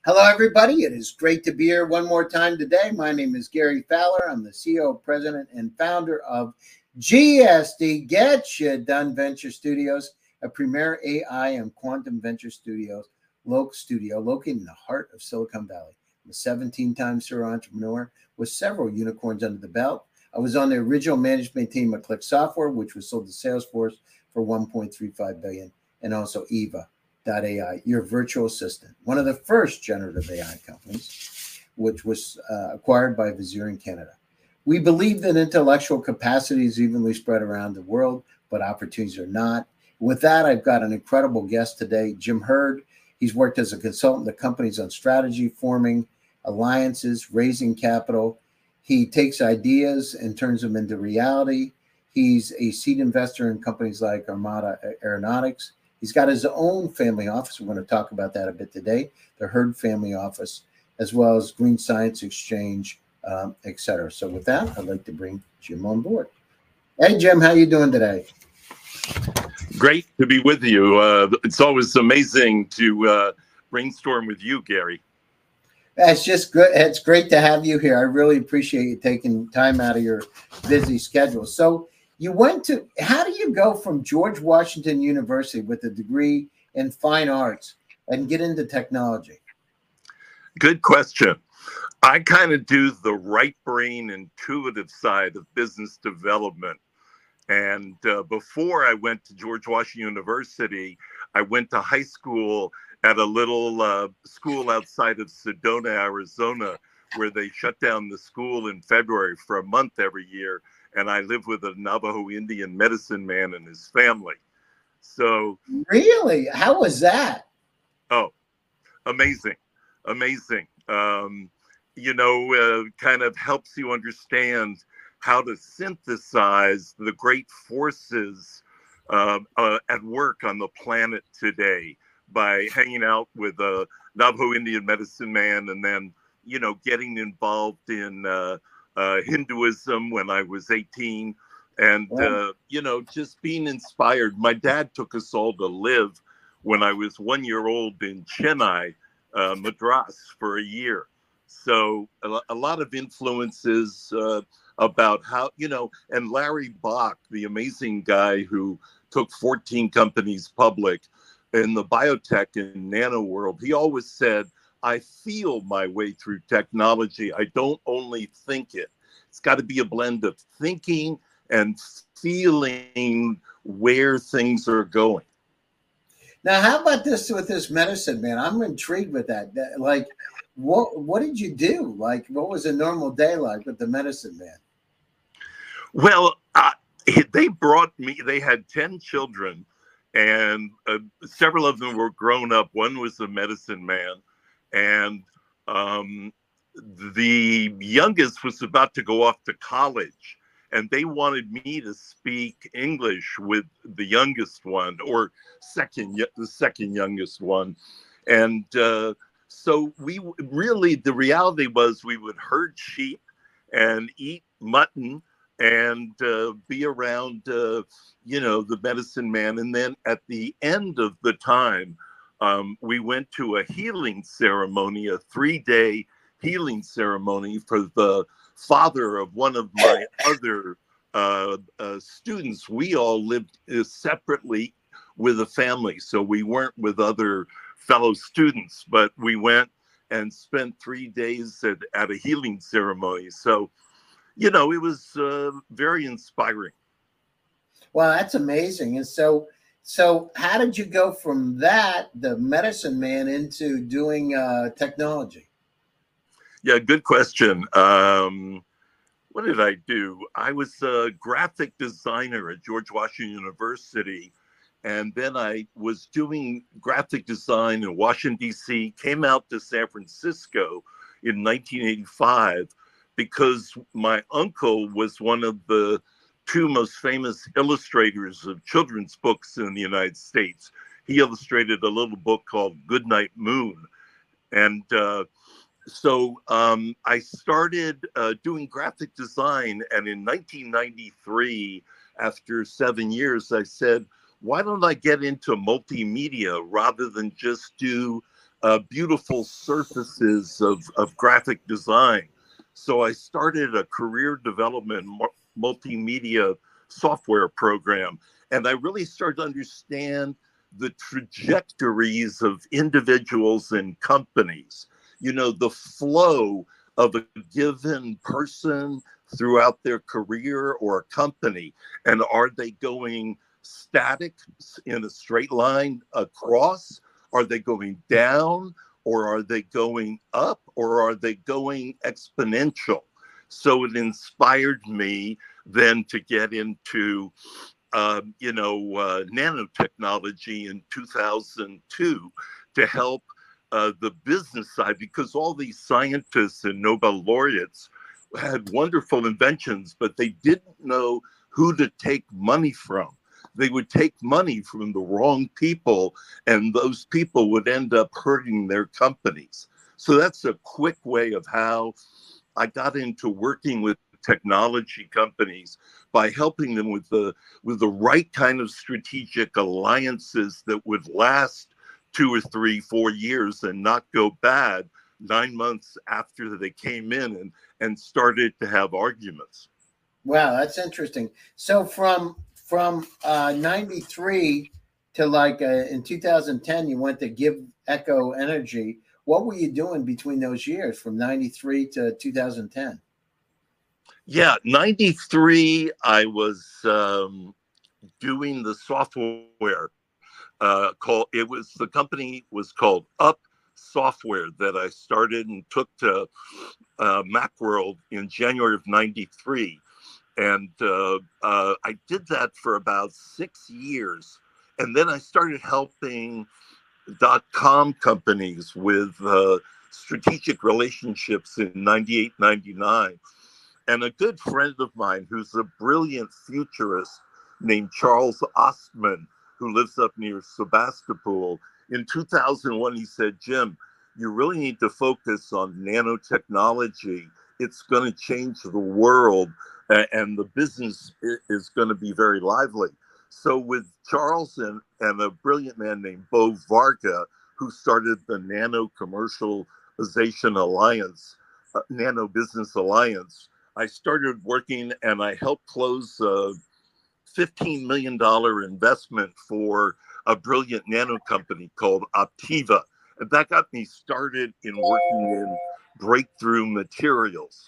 Hello, everybody. It is great to be here one more time today. My name is Gary Fowler. I'm the CEO, president, and founder of GSD, Get Shit Done Venture Studios, a premier AI and quantum venture studio located in the heart of Silicon Valley. I'm a 17-time serial entrepreneur with several unicorns under the belt. I was on the original management team of Click Software, which was sold to Salesforce for $1.35 billion, and also Eva AI, your virtual assistant, one of the first generative AI companies, which was acquired by Vizir in Canada. We believe that intellectual capacity is evenly spread around the world, but opportunities are not. With that, I've got an incredible guest today, Jim Hurd. He's worked as a consultant to companies on strategy, forming alliances, raising capital. He takes ideas and turns them into reality. He's a seed investor in companies like Armada Aeronautics. He's got his own family office. We're going to talk about that a bit today, the Hurd Family Office, as well as Green Science Exchange, et cetera. So with that, I'd like to bring Jim on board. Hey, Jim, how you doing today? Great to be with you. It's always amazing to brainstorm with you, Gary. It's just good. It's great to have you here. I really appreciate you taking time out of your busy schedule. So how do you go from George Washington University with a degree in fine arts and get into technology? Good question. I kind of do the right brain intuitive side of business development. And before I went to George Washington University, I went to high school at a little school outside of Sedona, Arizona, where they shut down the school in February for a month every year. And I lived with a Navajo Indian medicine man and his family. So really, how was that? Oh, amazing. Kind of helps you understand how to synthesize the great forces at work on the planet today by hanging out with a Navajo Indian medicine man, and then getting involved in Hinduism when I was 18, and just being inspired. My dad took us all to live when I was 1 year old in Chennai, Madras, for a year. So a lot of influences about how, and Larry Bach, the amazing guy who took 14 companies public in the biotech and nano world, he always said, I feel my way through technology. I don't only think it. It's got to be a blend of thinking and feeling where things are going. Now, how about this with this medicine man? I'm intrigued with that. Like, what did you do? Like, what was a normal day like with the medicine man? Well, they brought me, they had 10 children, and several of them were grown up. One was a medicine man. And the youngest was about to go off to college, and they wanted me to speak English with the youngest one, or the second youngest one. And so the reality was we would herd sheep and eat mutton and be around, the medicine man. And then at the end of the time, we went to a healing ceremony, a 3-day healing ceremony for the father of one of my other students. We all lived separately with a family, so we weren't with other fellow students, but we went and spent 3 days at a healing ceremony. So, it was very inspiring. Well, that's amazing. And so how did you go from that, the medicine man, into doing technology? Yeah, good question. What did I do? I was a graphic designer at George Washington University. And then I was doing graphic design in Washington, D.C., came out to San Francisco in 1985 because my uncle was one of the 2 most famous illustrators of children's books in the United States. He illustrated a little book called Goodnight Moon. And so I started doing graphic design. And in 1993, after 7 years, I said, why don't I get into multimedia rather than just do beautiful surfaces of graphic design. So I started a career development multimedia software program, and I really started to understand the trajectories of individuals and companies, the flow of a given person throughout their career or a company. And are they going static in a straight line across? Are they going down? Or are they going up? Or are they going exponential? So it inspired me then to get into nanotechnology in 2002 to help the business side, because all these scientists and Nobel laureates had wonderful inventions, but they didn't know who to take money from. They would take money from the wrong people, and those people would end up hurting their companies. So that's a quick way of how I got into working with technology companies, by helping them with the right kind of strategic alliances that would last 2 or 3, 4 years and not go bad 9 months after they came in and started to have arguments. Wow, that's interesting. So from 93 to in 2010, you went to Give Echo Energy. What were you doing between those years from 93 to 2010? Yeah, 93, I was doing the software the company was called Up Software, that I started and took to Macworld in January of 93. And I did that for about 6 years. And then I started helping .com companies with strategic relationships in 98, 99. And a good friend of mine who's a brilliant futurist named Charles Ostman, who lives up near Sebastopol, in 2001, he said, Jim, you really need to focus on nanotechnology. It's going to change the world, and the business is going to be very lively. So with Charles and a brilliant man named Bo Varga, who started the Nano Commercialization Alliance, Nano Business Alliance, I started working, and I helped close a $15 million investment for a brilliant nano company called Optiva. And that got me started in working in breakthrough materials.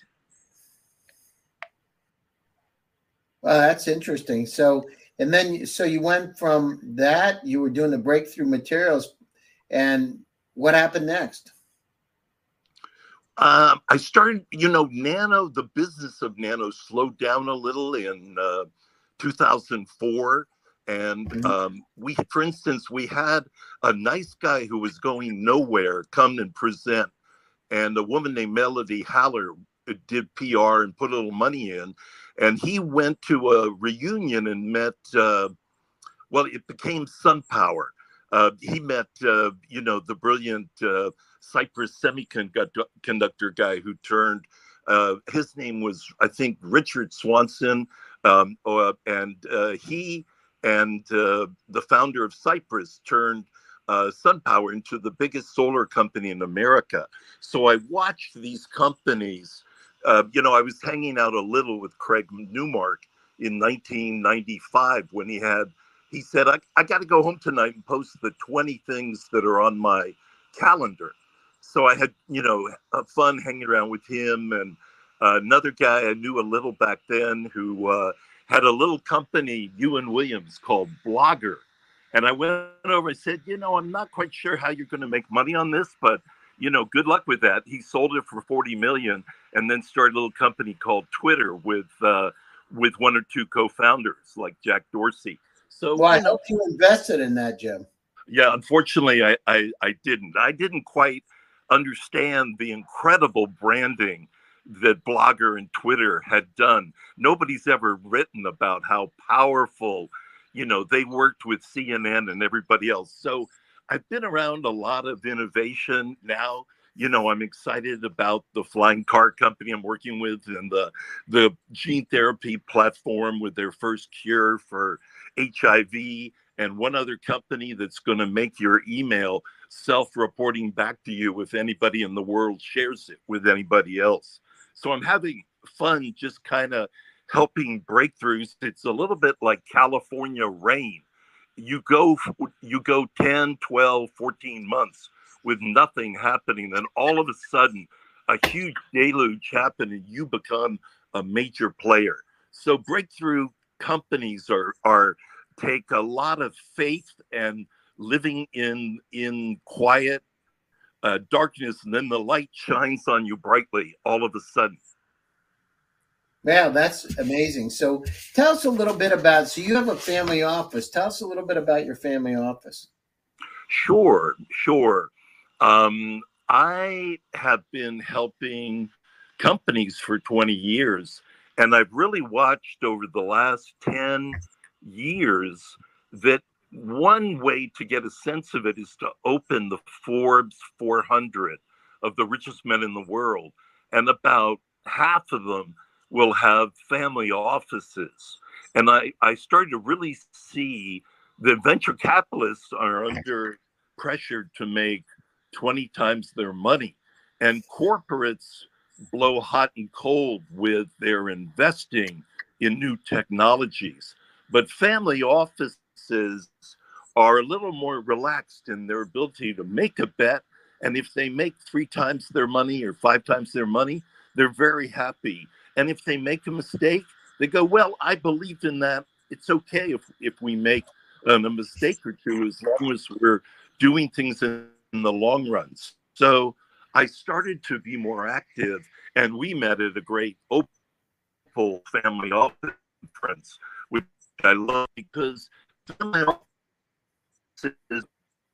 Well, that's interesting. So you went from that, you were doing the breakthrough materials, and what happened next? I started, the business of nano slowed down a little in 2004. And for instance, we had a nice guy who was going nowhere come and present. And a woman named Melody Haller did PR and put a little money in. And he went to a reunion and met, it became SunPower. He met, the brilliant Cypress semiconductor guy who turned, his name was, I think, Richard Swanson. He and the founder of Cypress turned SunPower into the biggest solar company in America. So I watched these companies. I was hanging out a little with Craig Newmark in 1995 when he said, I got to go home tonight and post the 20 things that are on my calendar. So I had, fun hanging around with him, and another guy I knew a little back then who had a little company, Ewan Williams, called Blogger. And I went over and said, I'm not quite sure how you're going to make money on this, but, good luck with that. He sold it for 40 million and then started a little company called Twitter with 1 or 2 co-founders like Jack Dorsey. So, I hope you invested in that, Jim. Yeah, unfortunately, I didn't. I didn't quite understand the incredible branding that Blogger and Twitter had done. Nobody's ever written about how powerful, they worked with CNN and everybody else. So I've been around a lot of innovation now. I'm excited about the flying car company I'm working with, and the gene therapy platform with their first cure for HIV, and one other company that's going to make your email self-reporting back to you if anybody in the world shares it with anybody else. So I'm having fun just kind of helping breakthroughs. It's a little bit like California rain. You go 10, 12, 14 months with nothing happening, then all of a sudden a huge deluge happens and you become a major player. So breakthrough companies are take a lot of faith and living in quiet darkness, and then the light shines on you brightly all of a sudden. Wow, that's amazing. So tell us a little bit about, so you have a family office. Tell us a little bit about your family office. Sure. I have been helping companies for 20 years, and I've really watched over the last 10 years that one way to get a sense of it is to open the Forbes 400 of the richest men in the world, and about half of them will have family offices. And I started to really see the venture capitalists are under pressure to make 20 times their money. And corporates blow hot and cold with their investing in new technologies. But family offices are a little more relaxed in their ability to make a bet. And if they make 3 times their money or 5 times their money, they're very happy. And if they make a mistake, they go, well, I believed in that. It's okay if we make a mistake or two, as long as we're doing things in the long run. So I started to be more active, and we met at a great Opal family office conference, which I love because family offices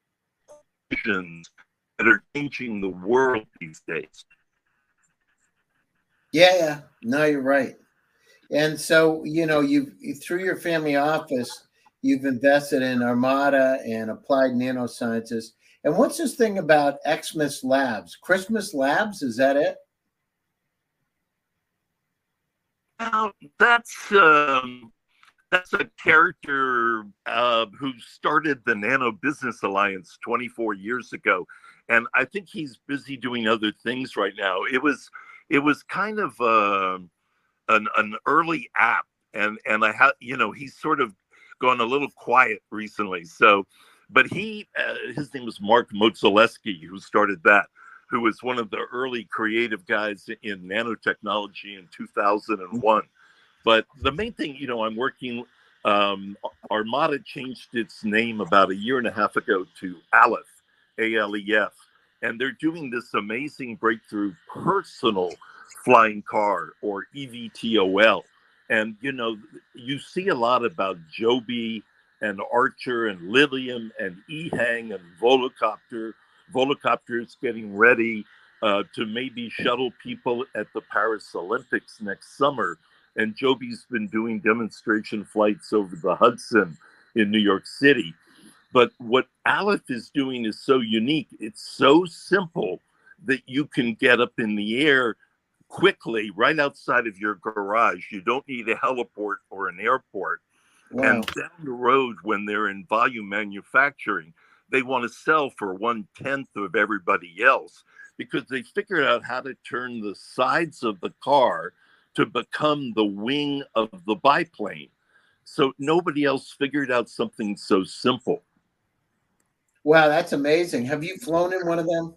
that are changing the world these days. Yeah, no, you're right. And so, you've through your family office, you've invested in Armada and Applied Nanosciences. And what's this thing about Xmas Labs? Christmas Labs, is that it? Now, that's a character who started the Nano Business Alliance 24 years ago, and I think he's busy doing other things right now. It was kind of an early app, and I have he's sort of gone a little quiet recently. So, but his name was Mark Motzaleski, who started that, who was one of the early creative guys in nanotechnology in 2001. But the main thing, I'm working. Armada changed its name about a year and a half ago to Aleph, ALEF, and they're doing this amazing breakthrough personal flying car, or EVTOL. And you see a lot about Joby and Archer and Lilium and EHang and Volocopter. Volocopter is getting ready to maybe shuttle people at the Paris Olympics next summer. And Joby's been doing demonstration flights over the Hudson in New York City. But what Aleph is doing is so unique. It's so simple that you can get up in the air quickly right outside of your garage. You don't need a heliport or an airport. Wow. And down the road, when they're in volume manufacturing, they want to sell for 1/10 of everybody else, because they figured out how to turn the sides of the car to become the wing of the biplane. So nobody else figured out something so simple. Wow, that's amazing. Have you flown in one of them?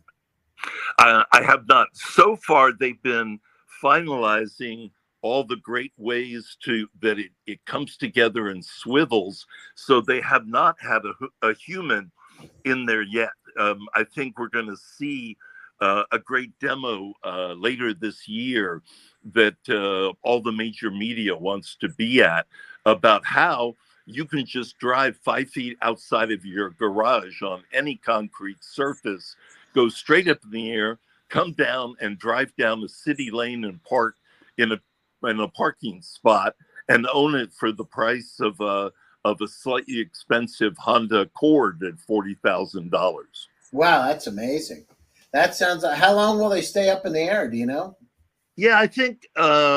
I have not. So far, they've been finalizing all the great ways that it comes together and swivels. So they have not had a human in there yet. I think we're going to see a great demo later this year that all the major media wants to be at, about how you can just drive 5 feet outside of your garage on any concrete surface, go straight up in the air, come down and drive down the city lane and park in a parking spot, and own it for the price of a slightly expensive Honda Accord at $40,000. Wow, that's amazing. That sounds like, how long will they stay up in the air? Do you know? Yeah, I think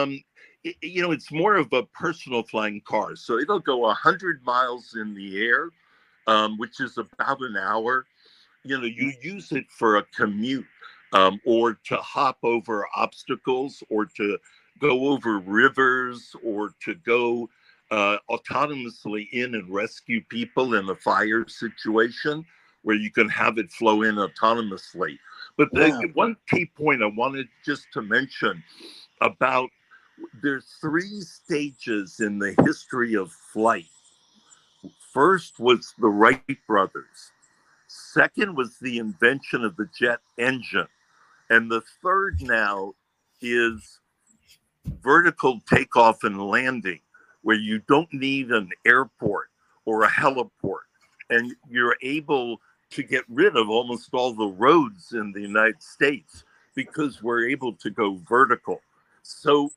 it's more of a personal flying car, so it'll go 100 miles in the air, which is about an hour. you use it for a commute, or to hop over obstacles, or to go over rivers, or to go autonomously in and rescue people in a fire situation where you can have it flow in autonomously. But Wow. one key point I wanted just to mention about, there's three stages in the history of flight. First was the Wright brothers. Second was the invention of the jet engine. And the third now is vertical takeoff and landing, where you don't need an airport or a heliport. And you're able to get rid of almost all the roads in the United States because we're able to go vertical. So,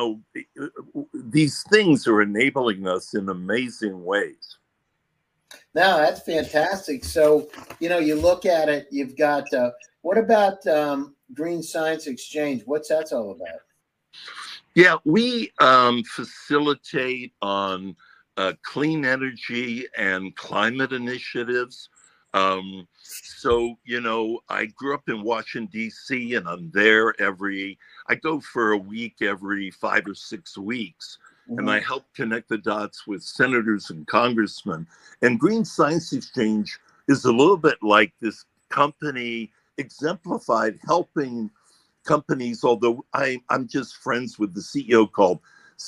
these things are enabling us in amazing ways. No, that's fantastic. So, you look at it, you've got, what about Green Science Exchange? What's that all about? Yeah, we facilitate on clean energy and climate initiatives. So, I grew up in Washington, D.C., and I'm there I go for a week every 5 or 6 weeks. Mm-hmm. And I help connect the dots with senators and congressmen. And Green Science Exchange is a little bit like this company exemplified helping companies, although I'm just friends with the CEO, called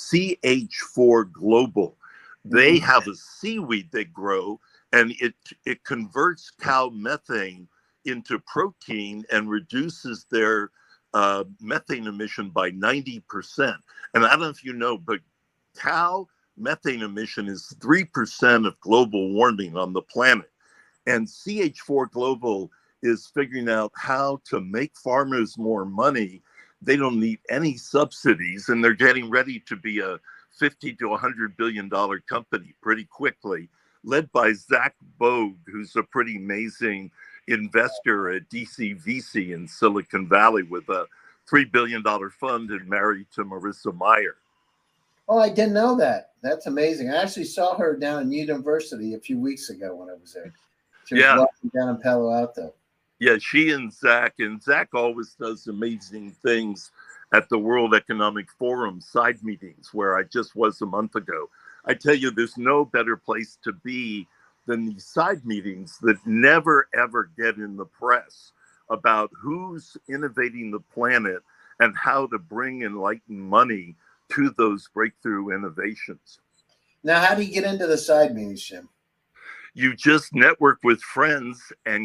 CH4 Global. They have a seaweed they grow, and it converts cow methane into protein and reduces their methane emission by 90%. And I don't know if you know, but cow methane emission is 3% of global warming on the planet. And CH4 Global is figuring out how to make farmers more money. They don't need any subsidies, and they're getting ready to be a $50 to $100 billion company pretty quickly, led by Zach Bogue, who's a pretty amazing investor at DC VC in Silicon Valley with a $3 billion fund and married to Marissa Mayer. Oh, I didn't know that. That's amazing. I actually saw her down in University a few weeks ago when I was there. She was walking down in Palo Alto. Yeah, she and Zach always does amazing things at the World Economic Forum side meetings, where I just was a month ago. I tell you, there's no better place to be than these side meetings that never, ever get in the press about who's innovating the planet and how to bring enlightened money to those breakthrough innovations. Now, how do you get into the side meetings, Jim? You just network with friends and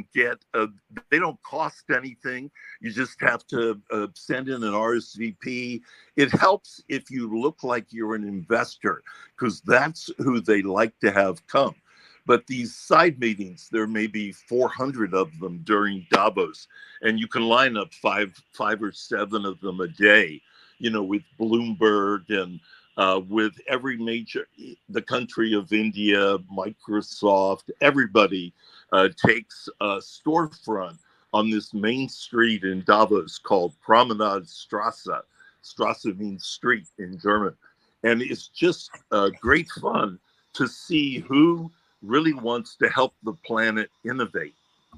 they don't cost anything. You just have to send in an RSVP. It helps if you look like you're an investor, because that's who they like to have come. But these side meetings, there may be 400 of them during Davos, and you can line up five or seven of them a day, with Bloomberg and with every the country of India, Microsoft, everybody takes a storefront on this main street in Davos called Promenade-Strasse. Strasse means street in German. And it's just great fun to see who really wants to help the planet innovate.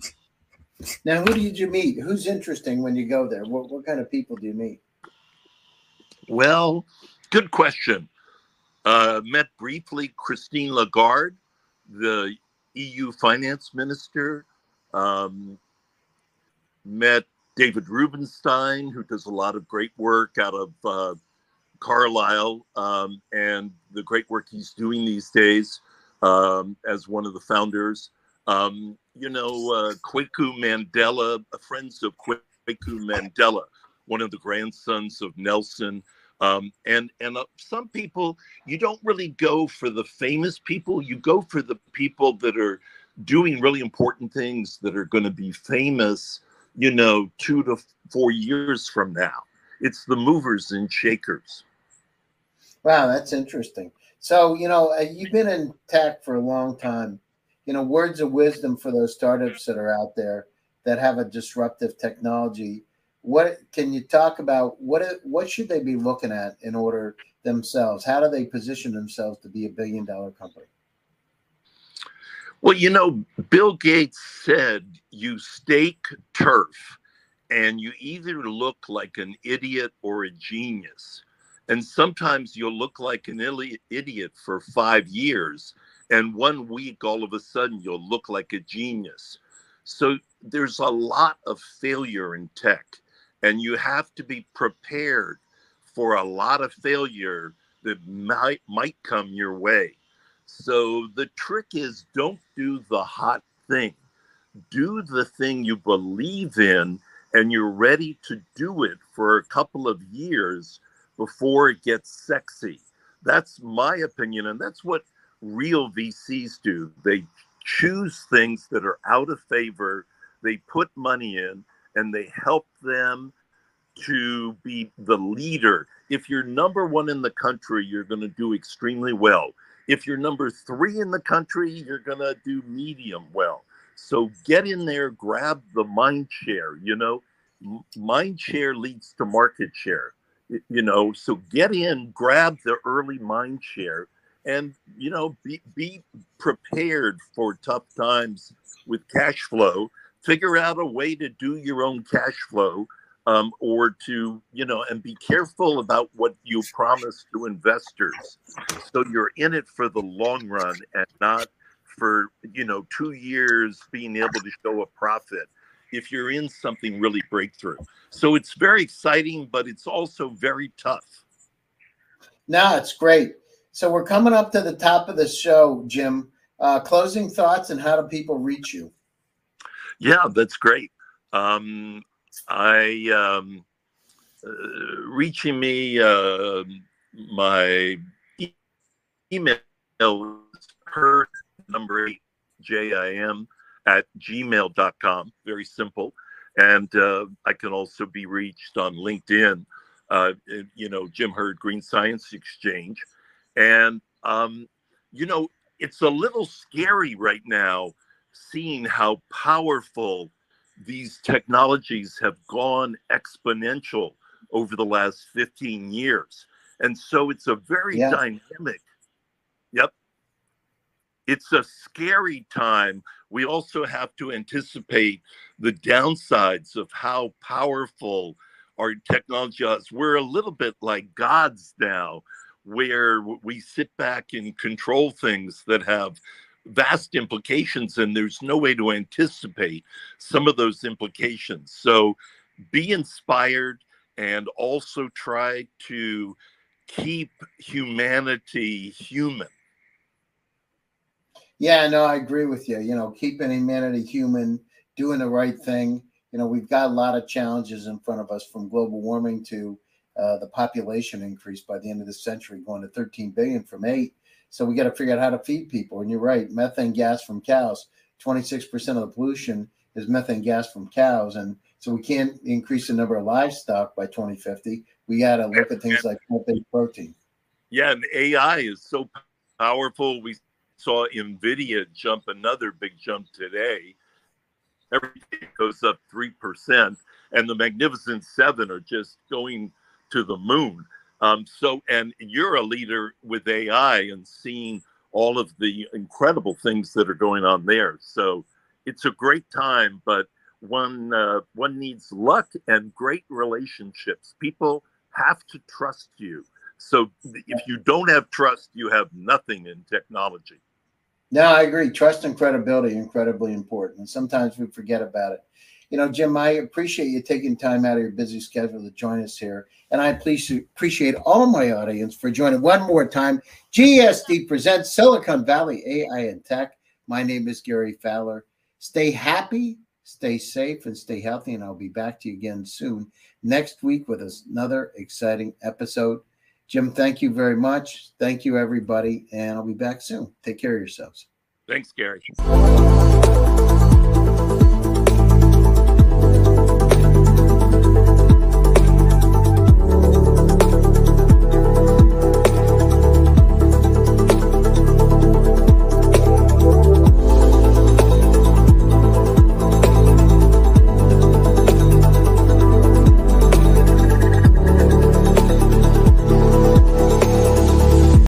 Now, who did you meet? Who's interesting when you go there? What kind of people do you meet? Well, good question. Met briefly Christine Lagarde, the EU finance minister. Met David Rubenstein, who does a lot of great work out of Carlisle, and the great work he's doing these days as one of the founders. Kweku Mandela, friends of Kweku Mandela, one of the grandsons of Nelson. And some people, you don't really go for the famous people. You go for the people that are doing really important things that are going to be famous, 2 to 4 years from now. It's the movers and shakers. Wow, that's interesting. So, you've been in tech for a long time. Words of wisdom for those startups that are out there that have a disruptive technology. What can you talk about? What should they be looking at in order themselves? How do they position themselves to be $1 billion company? Well, you know, Bill Gates said you stake turf and you either look like an idiot or a genius. And sometimes you'll look like an idiot for 5 years. And 1 week, all of a sudden, you'll look like a genius. So there's a lot of failure in tech. And you have to be prepared for a lot of failure that might come your way. So the trick is don't do the hot thing. Do the thing you believe in and you're ready to do it for a couple of years before it gets sexy. That's my opinion. And that's what real VCs do. They choose things that are out of favor, they put money in, and they help them to be the leader. If you're number one in the country, you're going to do extremely well. If you're number 3 in the country, you're going to do medium well. So get in there, grab the mind share. You know, mind share leads to market share. You know, so get in, grab the early mind share, and, you know, be prepared for tough times with cash flow. Figure out a way to do your own cash flow. Or to, you know, and be careful about what you promise to investors. So you're in it for the long run and not for, you know, 2 years being able to show a profit if you're in something really breakthrough. So it's very exciting, but it's also very tough. No, it's great. So we're coming up to the top of the show, Jim. Closing thoughts and how do people reach you? Yeah, that's great. Reaching me, my email is her8jim@gmail.com. Very simple. And I can also be reached on LinkedIn, you know, Jim Herd Green Science Exchange. And, you know, it's a little scary right now seeing how powerful these technologies have gone exponential over the last 15 years. And so it's a very dynamic. Yep. It's a scary time. We also have to anticipate the downsides of how powerful our technology is. We're a little bit like gods now, where we sit back and control things that have vast implications, and there's no way to anticipate some of those implications. So be inspired and also try to keep humanity human. Yeah, no, I agree with you. You know, keeping humanity human, doing the right thing. You know, we've got a lot of challenges in front of us, from global warming to the population increase by the end of the century, going to 13 billion from 8. So we got to figure out how to feed people. And you're right, methane gas from cows, 26% of the pollution is methane gas from cows. And so we can't increase the number of livestock by 2050. We got to look at things like plant-based protein. Yeah, and AI is so powerful. We saw NVIDIA jump another big jump today. Everything goes up 3%, and the Magnificent Seven are just going to the moon. So, and you're a leader with AI and seeing all of the incredible things that are going on there. So it's a great time, but one needs luck and great relationships. People have to trust you. So if you don't have trust, you have nothing in technology. No, I agree. Trust and credibility are incredibly important. And sometimes we forget about it. You know, Jim, I appreciate you taking time out of your busy schedule to join us here. And I appreciate all of my audience for joining one more time. GSD presents Silicon Valley AI and Tech. My name is Gary Fowler. Stay happy, stay safe, and stay healthy. And I'll be back to you again soon next week with another exciting episode. Jim, thank you very much. Thank you, everybody. And I'll be back soon. Take care of yourselves. Thanks, Gary.